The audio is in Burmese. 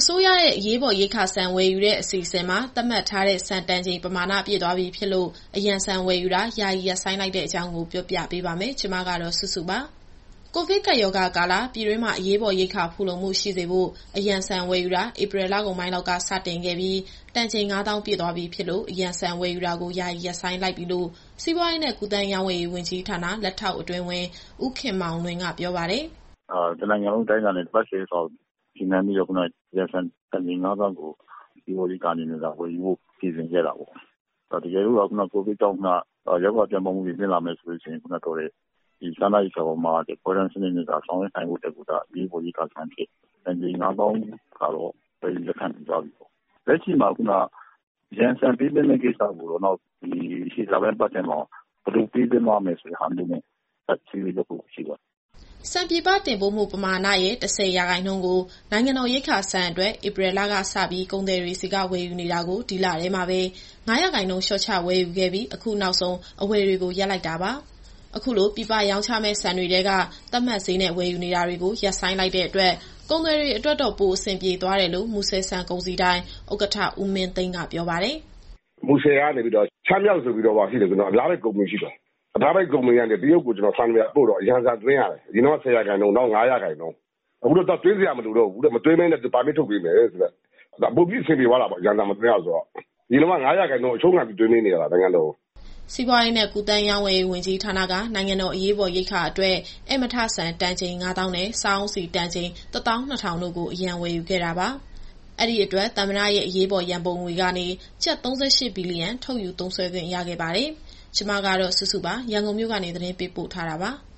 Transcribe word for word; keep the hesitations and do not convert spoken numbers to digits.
စိုးရရဲ့အရေးပေါ်ရိက္ခာဆန်ဝယ်ယူတဲ့အစီအစဉ်မှာသတ်မှတ်ထားတဲ့ဆန်တန်ချိန်ပမာဏပြည့်သွားပြီဖြစ်လို့အရန်ဆန်ဝယ်ယူတာယာယီရပ်ဆိုင်းလိုက်တဲ့အကြောင်းကိုပြောပြပေးပါမယ်။ကျွန်မကတော့စုစုပါ။ကိုဗစ်ကပ်ရောဂါကာလပြည်တွင်းမှာအရေးပေါ်ရိက္ခာဖူလုံမှုရှိစေဖို့အရန်ဆန်ဝယ်ယူတာဧပြီလကုန်ပိုင်းလောက်ကစတင်ခဲ့ပြီးတန်ချိန်ငါးသောင်းပြည့်သွားပြီဖြစ်လို့အရန်ဆန်ဝယ်ယူတာကိုယာယီရပ်ဆိုင်းလိုက်ပြီလို့စီးပွားရေးနဲ့ကုသရေးဝန်ကြီးဝန်ကြီးဌာနလက်ထောက်အတွင်းဝန်ဦးခင်မောင်လွင်ကပြောပါတယ်။အာတနိုင်ငံလုံးတိုင်းကနေပတ်စေဆောင်ဒီနေ့မျိုးကရဆန်တန်ချိန်ငါးသောင်းကိုဒီဝရီကနေနေတာဝယ်ယူဖို့ပြင်ဆင်ခဲ့တာပေါ့။ဒါတကယ်လို့ကကိုဗစ်ကြောင့်ကရောဂါပြန့်ပွားမှုတွေဖြစ်လာမယ်ဆိုရင်ခုနကတော့ဒီစာနာရေးဆောင်မှာဒီပေါ်ရန်စနစ်နဲ့ဆောင်ရွက်နိုင်ဖို့တကူတာဒီဝရီကဆန်ဖြစ်တန်ချိန်ငါးသောင်းကတော့ပြည်လက်ခံပြီးသွားပြီပေါ့။လက်ရှိမှာခုနရန်ဆန်ပြည်တဲ့ကိစ္စကိုတော့နောက်ဒီရှေ့လာမယ့်ပတ်သက်မှာဘယ်လိုပြည်ပြမှာမယ်ဆိုတဲ့ဟာမျိုးနဲ့အချီးလို့ရှိပါတယ်။ဆန်ပြည်ပတင်ပို့မှုပမာဏရဲ့တစ်ဆယ်ရာခိုင်နှုန်းကိုနိုင်ငံတော်ရိက္ခာဆန်အတွက်ဧပြီလကစပြီးကုန်သည်တွေစီကဝယ်ယူနေတာကိုဒီလထဲမှာပဲငါးရာခိုင်နှုန်းလျှော့ချဝယ်ယူခဲ့ပြီးအခုနောက်ဆုံးအဝယ်တွေကိုရပ်လိုက်တာပါ။အခုလိုပြည်ပရောင်းချမဲ့ဆန်တွေကသတ်မှတ်ဈေးနဲ့ဝယ်ယူနေတာတွေကိုရပ်ဆိုင်းလိုက်တဲ့အတွက်ကုန်သည်တွေအတွက်တော့ပိုအဆင်ပြေသွားတယ်လို့မူဆယ်ဆန်ကုန်စည်ဒိုင်ဥက္ကဋ္ဌဦးမင်းသိန်းကပြောပါတယ်။မူဆယ်ကနေပြီးတော့ချမ်းမြောက်ဆိုပြီးတော့ပါရှိတယ်ကျွန်တော်အများကြီးကုန်ပြီရှိတယ်။အသားပိုက်ကုမ္ပဏီကနေတရုတ်ကိုကျွန်တော်ဆန်တွေပို့တော့အရန်ဆန်သွင်းရတယ်။ဒီတော့ဆယ်ရာခိုင်နှုန်းတော့ငါးရာခိုင်နှုန်းအခုတော့သွင်းစရာမလိုတော့ဘူးတဲ့မသွင်းမင်းနဲ့ပါမစ်ထုတ်ပေးမယ်ဆိုတော့ဒါပုံပြီးအဆင်ပြေသွားတာပေါ့အရန်ဆန်မသွင်းရဆိုတော့ဒီတော့ငါးရာခိုင်နှုန်းအချုံးခံပြီးသွင်းနေရတာနိုင်ငံတော်စီးပွားရေးနဲ့ကုသရေးဝန်ကြီးဌာနကနိုင်ငံတော်အရေးပေါ်ရိက္ခာအတွက်အမထဆန်တန်ချိန်ငါးသောင်းနဲ့စားအုံးစီတန်ချိန်တစ်သောင်းနှစ်ထောင်တို့ကိုအရန်ဝယ်ယူခဲ့တာပါ။အဲ့ဒီအတွက်သမ္မတရဲ့အရေးပေါ်ရန်ပုံငွေကနေကျပ်သုံးရှစ်ဘီလီယံထုတ်ယူသုံးစွဲခွင့်ရခဲ့ပါတယ်။ကျွန်မကတော့စုစုပါရန်ကုန်မြို့ကနေသတင်းပေးပို့ထားတာပါ။